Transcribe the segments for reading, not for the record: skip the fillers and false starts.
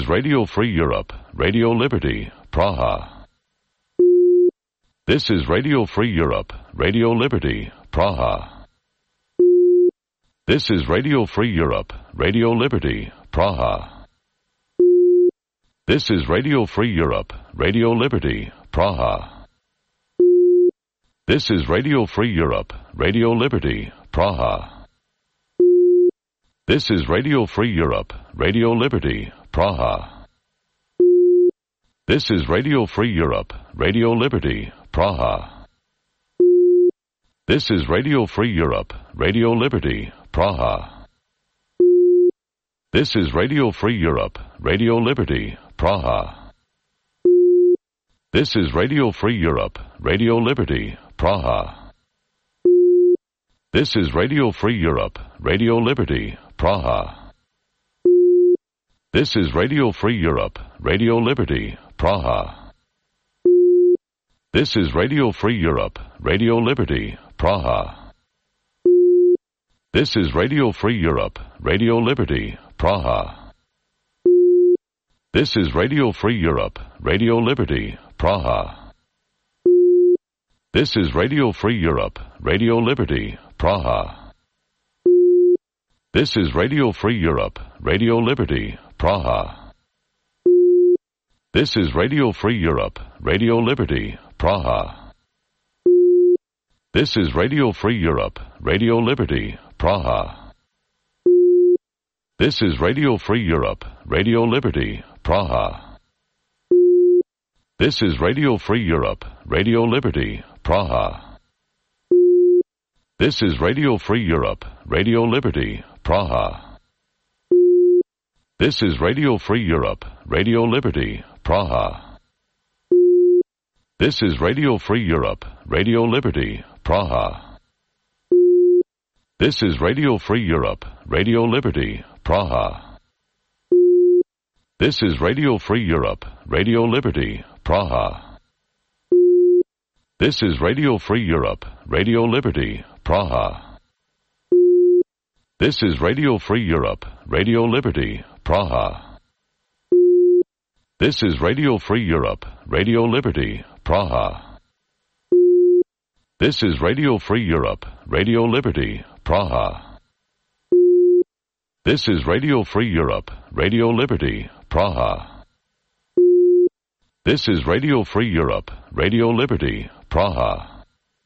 is Radio Free Europe, Radio Liberty, Praha. This is Radio Free Europe, Radio Liberty, Praha. This is Radio Free Europe, Radio Liberty, Praha. This is Radio Free Europe, Radio Liberty, Praha. This is Radio Free Europe, Radio Liberty, Praha. This is Radio Free Europe, Radio Liberty, Praha. This is Radio Free Europe, Radio Liberty, Praha. This is Radio Free Europe, Radio Liberty, Praha. This is Radio Free Europe, Radio Liberty, Praha. This is Radio Free Europe, Radio Liberty, Praha. This is Radio Free Europe, Radio Liberty, Praha. This is Radio Free Europe, Radio Liberty, Praha. This is Radio Free Europe, Radio Liberty, Praha. This is Radio Free Europe, Radio Liberty, Praha. This is Radio Free Europe, Radio Liberty, Praha. This is Radio Free Europe, Radio Liberty, Praha. This is Radio Free Europe, Radio Liberty, Praha. This is Radio Free Europe, Radio Liberty, Praha. This is Radio Free Europe, Radio Liberty, Praha. This is Radio Free Europe, Radio Liberty, Praha. This is Radio Free Europe, Radio Liberty, Praha. This is Radio Free Europe, Radio Liberty, Praha. This is Radio Free Europe, Radio Liberty, Praha. This is Radio Free Europe, Radio Liberty, Praha. This is Radio Free Europe, Radio Liberty, Praha. This is Radio Free Europe, Radio Liberty, Praha. This is Radio Free Europe, Radio Liberty, Praha. This is Radio Free Europe, Radio Liberty, Praha. This is Radio Free Europe, Radio Liberty, Praha. This is Radio Free Europe, Radio Liberty, Praha. This is Radio Free Europe, Radio Liberty, Praha. This is Radio Free Europe, Radio Liberty, Praha.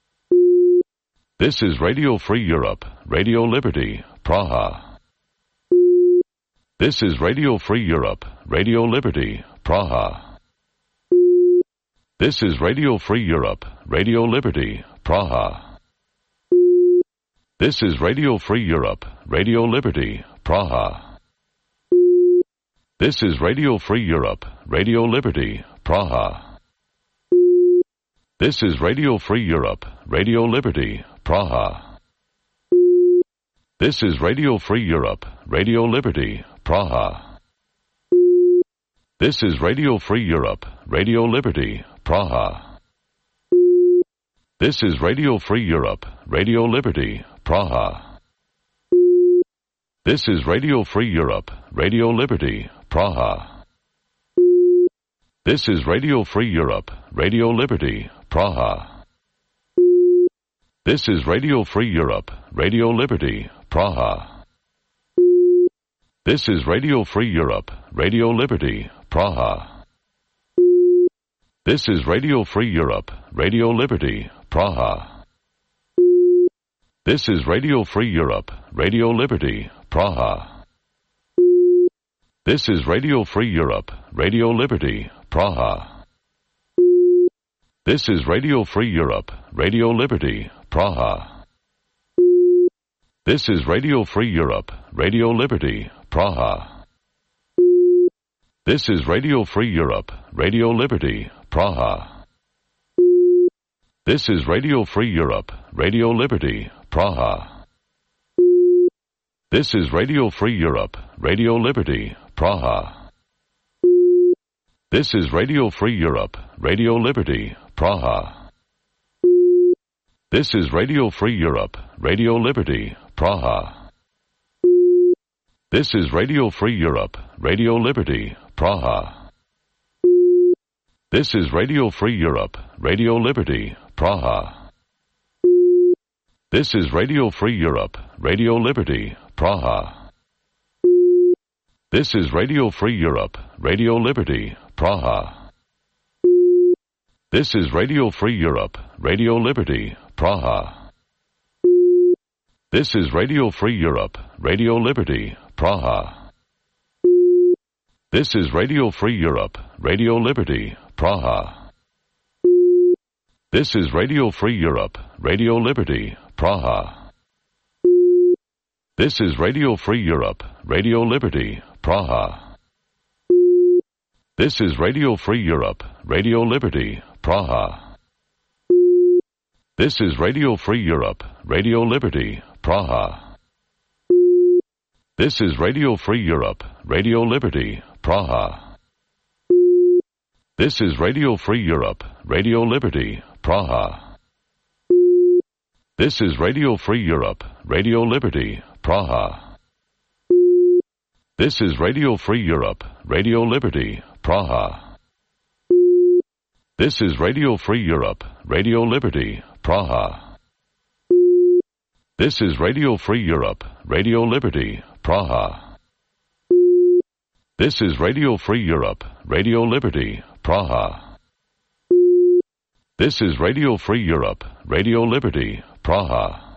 This is Radio Free Europe, Radio Liberty, Praha. This is Radio Free Europe, Radio Liberty, Praha. This is Radio Free Europe, Radio Liberty, Praha. This is Radio Free Europe, Radio Liberty, Praha. This is Radio Free Europe, Radio Liberty, Praha. This is Radio Free Europe, Radio Liberty, Praha. This is Radio Free Europe, Radio Liberty, Praha. This is Radio Free Europe, Radio Liberty, Praha. This is Radio Free Europe, Radio Liberty, Praha. This is Radio Free Europe, Radio Liberty, Praha. This is Radio Free Europe, Radio Liberty, Praha. This is Radio Free Europe, Radio Liberty, Praha. This is Radio Free Europe, Radio Liberty, Praha. This is Radio Free Europe, Radio Liberty, Praha. This is Radio Free Europe, Radio Liberty, Praha. This is Radio Free Europe, Radio Liberty, Praha. This is Radio Free Europe, Radio Liberty, Praha. This is Radio Free Europe, Radio Liberty, Praha. This is Radio Free Europe, Radio Liberty, Praha. This is Radio Free Europe, Radio Liberty, Praha. This is Radio Free Europe, Radio Liberty, Praha. This is Radio Free Europe, Radio Liberty, Praha. This is Radio Free Europe, Radio Liberty, Praha. This is Radio Free Europe, Radio Liberty, Praha. This is Radio Free Europe, Radio Liberty, Praha. This is Radio Free Europe, Radio Liberty, Praha. This is Radio Free Europe, Radio Liberty, Praha. This is Radio Free Europe, Radio Liberty, Praha. This is Radio Free Europe, Radio Liberty, Praha. This is Radio Free Europe, Radio Liberty, Praha. This is Radio Free Europe, Radio Liberty, Praha. This is Radio Free Europe, Radio Liberty, Praha. This is Radio Free Europe, Radio Liberty, Praha. This is Radio Free Europe, Radio Liberty, Praha. This is Radio Free Europe, Radio Liberty, Praha. This is Radio Free Europe, Radio Liberty, Praha. This is Radio Free Europe, Radio Liberty, Praha. This is Radio Free Europe, Radio Liberty, Praha. This is Radio Free Europe, Radio Liberty, Praha. This is Radio Free Europe, Radio Liberty, Praha. This is Radio Free Europe, Radio Liberty, Praha. This is Radio Free Europe, Radio Liberty, Praha.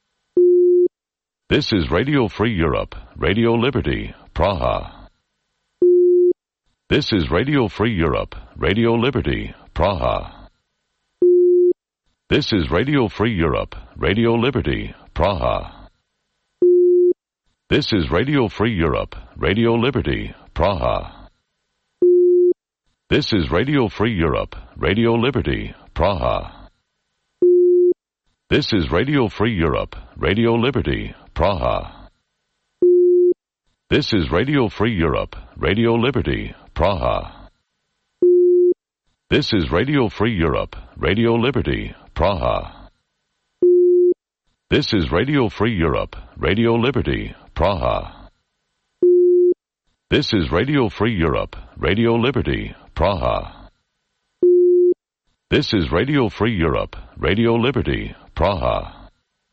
This is Radio Free Europe, Radio Liberty, Praha. This is Radio Free Europe, Radio Liberty, Praha. This is Radio Free Europe, Radio Liberty, Praha. This is Radio Free Europe, Radio Liberty, Praha. This is Radio Free Europe, Radio Liberty, Praha. This is Radio Free Europe, Radio Liberty, Praha. This is Radio Free Europe, Radio Liberty, Praha. This is Radio Free Europe, Radio Liberty, Praha. This is Radio Free Europe, Radio Liberty, Praha. This is Radio Free Europe, Radio Liberty, Praha. This is Radio Free Europe, Radio Liberty, Praha.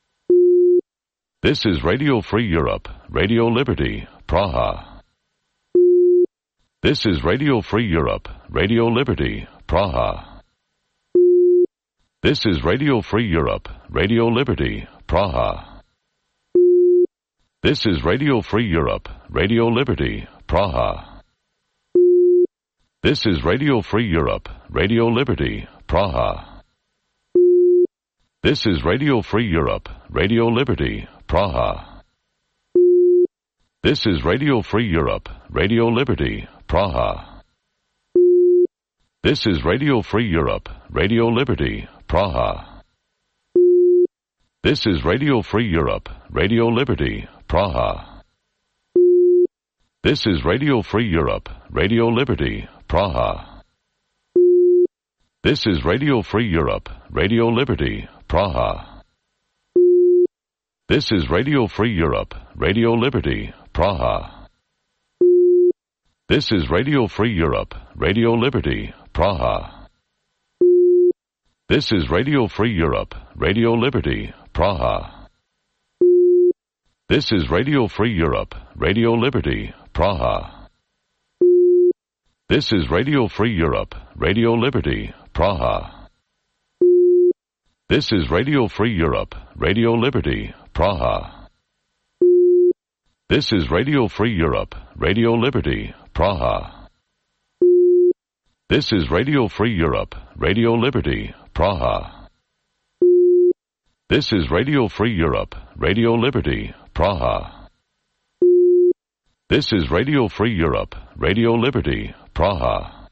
This is Radio Free Europe, Radio Liberty, Praha. This is Radio Free Europe, Radio Liberty, Praha. This is Radio Free Europe, Radio Liberty, Praha. This is Radio Free Europe, Radio Liberty, Praha. This is Radio Free Europe, Radio Liberty, Praha. This is Radio Free Europe, Radio Liberty, Praha. This is Radio Free Europe, Radio Liberty, Praha. This is Radio Free Europe, Radio Liberty, Praha. This is Radio Free Europe, Radio Liberty, Praha. This is Radio Free Europe, Radio Liberty, Praha. This is Radio Free Europe, Radio Liberty, Praha. This is Radio Free Europe, Radio Liberty, Praha. This is Radio Free Europe, Radio Liberty, Praha. This is Radio Free Europe, Radio Liberty, Praha. This is Radio Free Europe, Radio Liberty, Praha. This is Radio Free Europe, Radio Liberty, Praha. This is Radio Free Europe, Radio Liberty, Praha. This is Radio Free Europe, Radio Liberty, Praha. This is Radio Free Europe, Radio Liberty, Praha. This is Radio Free Europe, Radio Liberty, Praha. This is Radio Free Europe, Radio Liberty, Praha.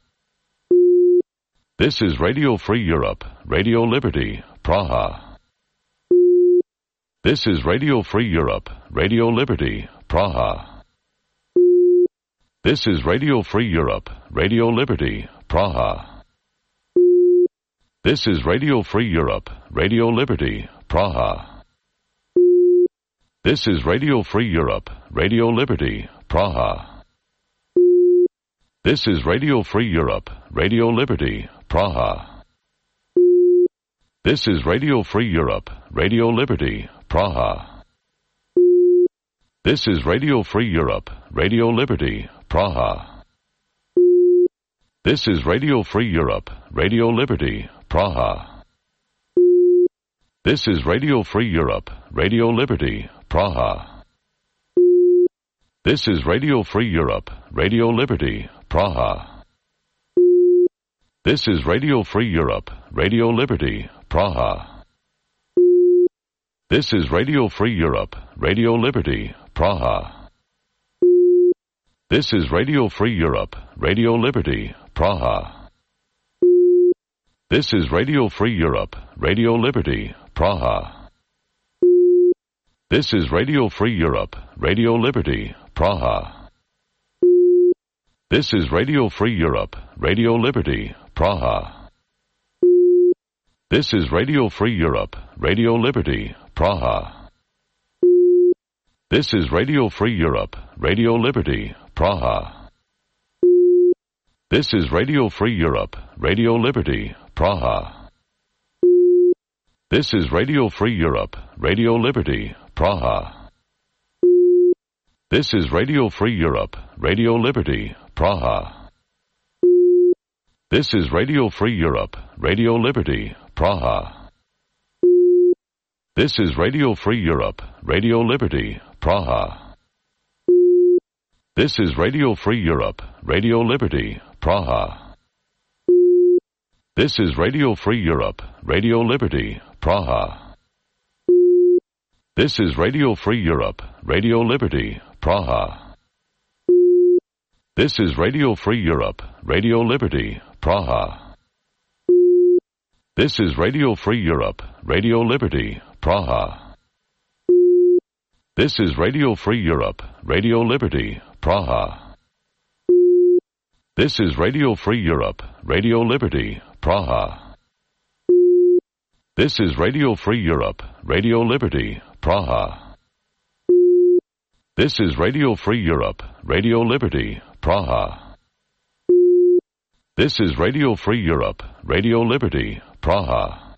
This is Radio Free Europe, Radio Liberty, Praha. This is Radio Free Europe, Radio Liberty, Praha. This is Radio Free Europe, Radio Liberty, Praha. This is Radio Free Europe, Radio Liberty, Praha. This is Radio Free Europe, Radio Liberty, Praha. This is Radio Free Europe, Radio Liberty, Praha. This is Radio Free Europe, Radio Liberty, Praha. This is Radio Free Europe, Radio Liberty, Praha. This is Radio Free Europe, Radio Liberty, Praha. This is Radio Free Europe, Radio Liberty, Praha. This is Radio Free Europe, Radio Liberty, Praha. This is Radio Free Europe, Radio Liberty, Praha. This is Radio Free Europe, Radio Liberty, Praha. This is Radio Free Europe, Radio Liberty, Praha. This is Radio Free Europe, Radio Liberty, Praha. This is Radio Free Europe, Radio Liberty, Praha. This is Radio Free Europe, Radio Liberty, Praha. This is Radio Free Europe, Radio Liberty, Praha. This is Radio Free Europe, Radio Liberty, Praha. This is Radio Free Europe, Radio Liberty, Praha. This is Radio Free Europe, Radio Liberty, Praha. This is Radio Free Europe, Radio Liberty, Praha. This is Radio Free Europe, Radio Liberty, Praha. This is Radio Free Europe, Radio Liberty, Praha. This is Radio Free Europe, Radio Liberty, Praha. This is Radio Free Europe, Radio Liberty, Praha. This is Radio Free Europe, Radio Liberty, Praha. This is Radio Free Europe, Radio Liberty, Praha. This is Radio Free Europe, Radio Liberty, Praha. This is Radio Free Europe, Radio Liberty, Praha. This is Radio Free Europe, Radio Liberty, Praha. This is Radio Free Europe, Radio Liberty, Praha. This is Radio Free Europe, Radio Liberty, Praha. This is Radio Free Europe, Radio Liberty, Praha.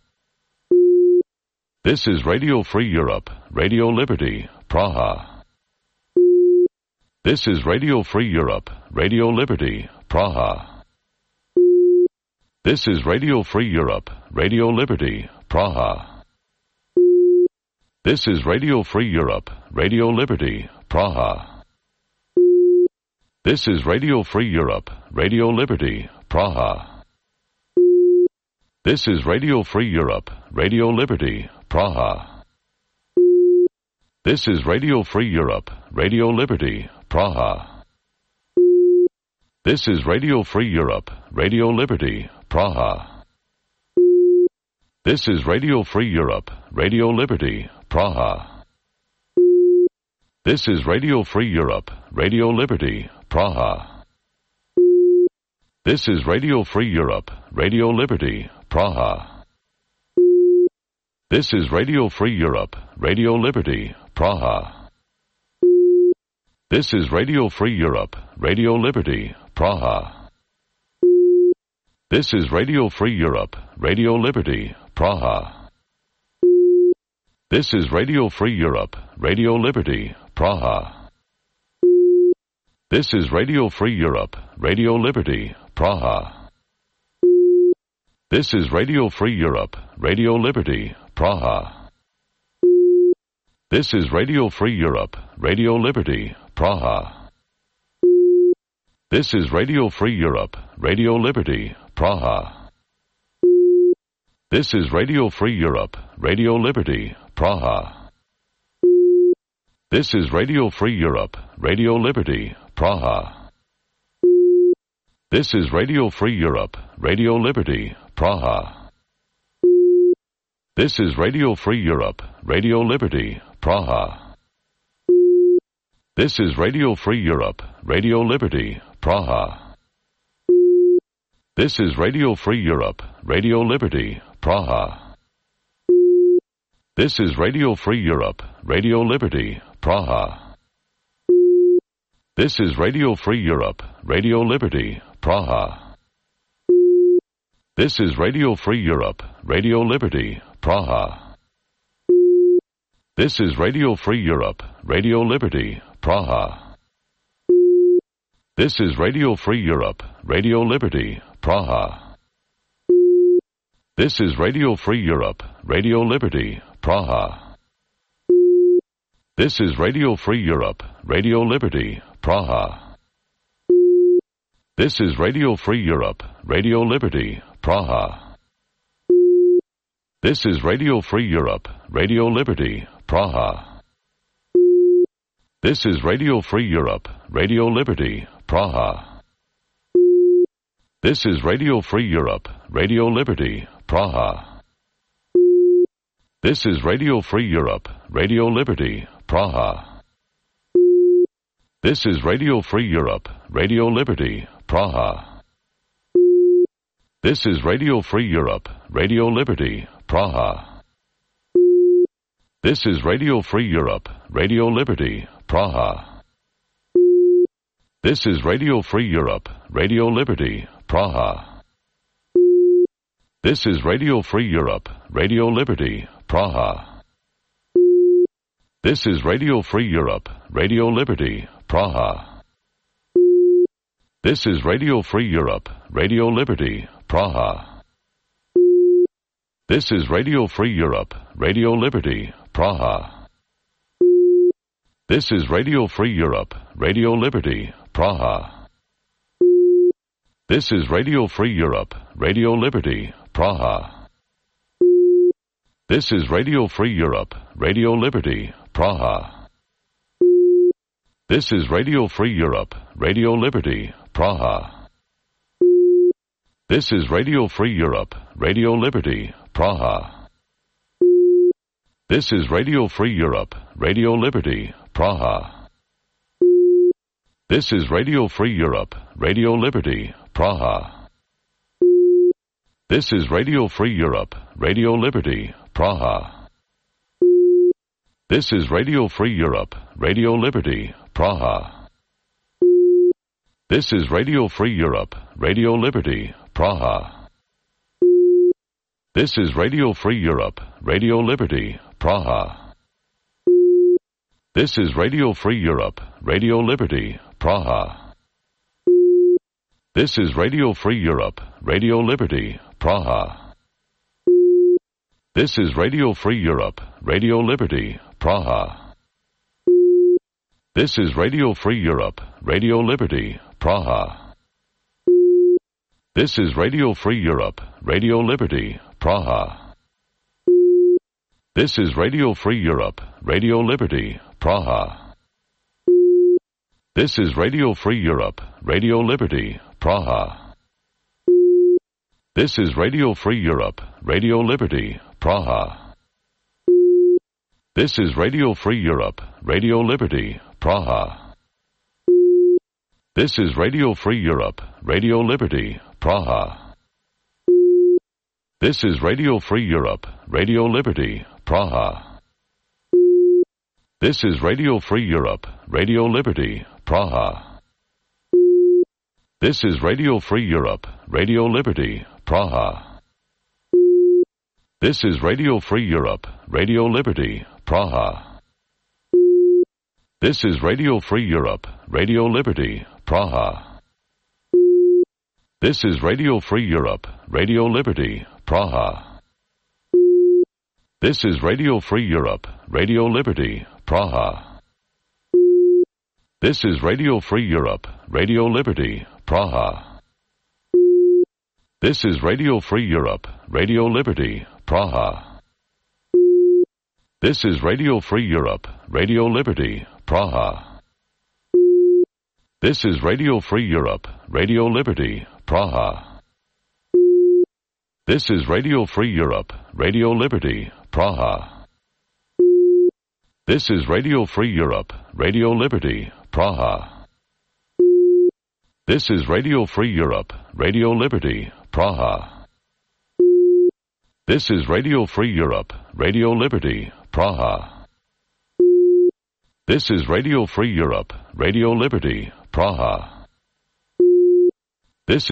This is Radio Free Europe, Radio Liberty, Praha. This is Radio Free Europe, Radio Liberty, Praha. This is Radio Free Europe, Radio Liberty, Praha. This is Radio Free Europe, Radio Liberty, Praha. This is Radio Free Europe, Radio Liberty, Praha. This is Radio Free Europe, Radio Liberty, Praha. This is Radio Free Europe, Radio Liberty, Praha. This is Radio Free Europe, Radio Liberty, Praha. This is Radio Free Europe, Radio Liberty, Praha. This is Radio Free Europe, Radio Liberty, Praha. This is Radio Free Europe, Radio Liberty, Praha. This is Radio Free Europe, Radio Liberty, Praha. This is Radio Free Europe, Radio Liberty, Praha. This is Radio Free Europe, Radio Liberty, Praha. This is Radio Free Europe, Radio Liberty, Praha. This is Radio Free Europe, Radio Liberty, Praha. This is Radio Free Europe, Radio Liberty, Praha. This is Radio Free Europe, Radio Liberty, Praha. This is Radio Free Europe, Radio Liberty, Praha. This is Radio Free Europe, Radio Liberty, Praha. This is Radio Free Europe, Radio Liberty, Praha. This is Radio Free Europe, Radio Liberty, Praha. This is Radio Free Europe, Radio Liberty, Praha. This is Radio Free Europe, Radio Liberty, Praha. This is Radio Free Europe, Radio Liberty, Praha. This is Radio Free Europe, Radio Liberty, Praha. This is Radio Free Europe, Radio Liberty, Praha. This is Radio Free Europe, Radio Liberty, Praha. This is Radio Free Europe, Radio Liberty, Praha. This is Radio Free Europe, Radio Liberty, Praha. This is Radio Free Europe, Radio Liberty, Praha. This is Radio Free Europe, Radio Liberty, Praha. This is Radio Free Europe, Radio Liberty, Praha. This is Radio Free Europe, Radio Liberty, Praha. This is Radio Free Europe, Radio Liberty, Praha. This is Radio Free Europe, Radio Liberty, Praha. This is Radio Free Europe, Radio Liberty, Praha. This is Radio Free Europe, Radio Liberty, Praha. This is Radio Free Europe, Radio Liberty, Praha. This is Radio Free Europe, Radio Liberty, Praha. This is Radio Free Europe, Radio Liberty, Praha. This is Radio Free Europe, Radio Liberty, Praha. This is Radio Free Europe, Radio Liberty, Praha. This is Radio Free Europe, Radio Liberty, Praha. This is Radio Free Europe, Radio Liberty, Praha. This is Radio Free Europe, Radio Liberty, Praha. This is Radio Free Europe, Radio Liberty, Praha. This is Radio Free Europe, Radio Liberty, Praha. This is Radio Free Europe, Radio Liberty, Praha. This is Radio Free Europe, Radio Liberty, Praha. This is Radio Free Europe, Radio Liberty, Praha. This is Radio Free Europe, Radio Liberty, Praha. This is Radio Free Europe, Radio Liberty, Praha. This is Radio Free Europe, Radio Liberty, Praha. This is Radio Free Europe, Radio Liberty, Praha. This is Radio Free Europe, Radio Liberty, Praha. This is Radio Free Europe, Radio Liberty, Praha. This is Radio Free Europe, Radio Liberty, Praha. This is Radio Free Europe, Radio Liberty, Praha. This is Radio Free Europe, Radio Liberty, Praha. This is Radio Free Europe, Radio Liberty, Praha. This is Radio Free Europe, Radio Liberty, Praha. This is Radio Free Europe, Radio Liberty, Praha. This is Radio Free Europe, Radio Liberty, Praha. This is Radio Free Europe, Radio Liberty, Praha. This is Radio Free Europe, Radio Liberty, Praha. This is Radio Free Europe, Radio Liberty, Praha. This is Radio Free Europe, Radio Liberty, Praha. This is Radio Free Europe, Radio Liberty, Praha. This is Radio Free Europe, Radio Liberty, Praha. This is Radio Free Europe, Radio Liberty, Praha. This is Radio Free Europe, Radio Liberty, Praha. This is Radio Free Europe, Radio Liberty, Praha. This is Radio Free Europe, Radio Liberty, Praha. This is Radio Free Europe, Radio Liberty, Praha. This is Radio Free Europe, Radio Liberty, Praha. This is Radio Free Europe, Radio Liberty, Praha. This is Radio Free Europe, Radio Liberty, Praha. This is Radio Free Europe, Radio Liberty, Praha. This is Radio Free Europe, Radio Liberty, Praha. This is Radio Free Europe, Radio Liberty, Praha. This is Radio Free Europe, Radio Liberty, Praha. This